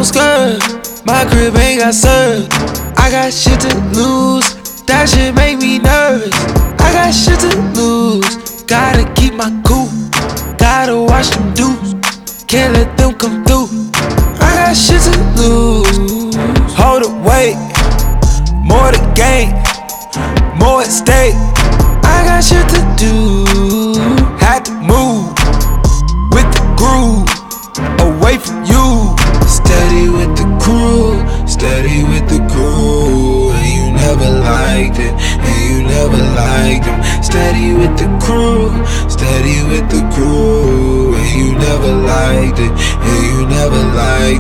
skirt. My crib ain't got served. I got shit to lose. That shit make me nervous. I got shit to lose. Gotta keep my cool. Gotta watch them dudes. Can't let them come through. I got shit to lose. Hold it, wait. More to gain. More at stake. I got shit to do. Had to move with the groove. Away from you. Steady with the crew. Steady with the crew. And you never liked it. And you never liked them. Steady with the crew. Steady with the crew. And you never liked it. And you never liked